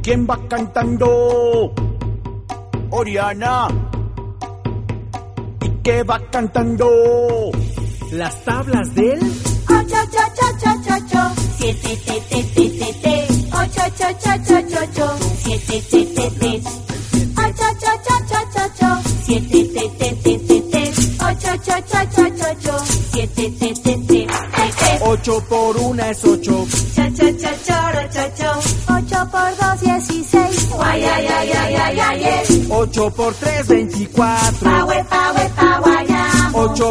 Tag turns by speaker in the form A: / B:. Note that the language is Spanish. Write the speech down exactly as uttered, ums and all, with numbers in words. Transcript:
A: ¿Quién va cantando? Oriana. ¿Y qué va cantando?
B: Las tablas del
C: ocho, ocho, ocho, ocho, ocho, siete, te, te, te, te, te, ocho, ocho, ocho, ocho, ocho, siete, te, te, te, ocho, ocho, ocho, ocho, ocho, siete, te, te, te, te, te, ocho, ocho, ocho, ocho, ocho, siete, te, te, te, te, te.
A: Ocho por una es ocho.
C: Cha, cha, cha, choro, cho, cho. Ocho por dos, dieciséis. Guay, ay, ay, ay, ay, ay, ay.
A: Ocho por tres, veinticuatro.
C: Pa, we, pa, we, pa, guayamo.
A: Ocho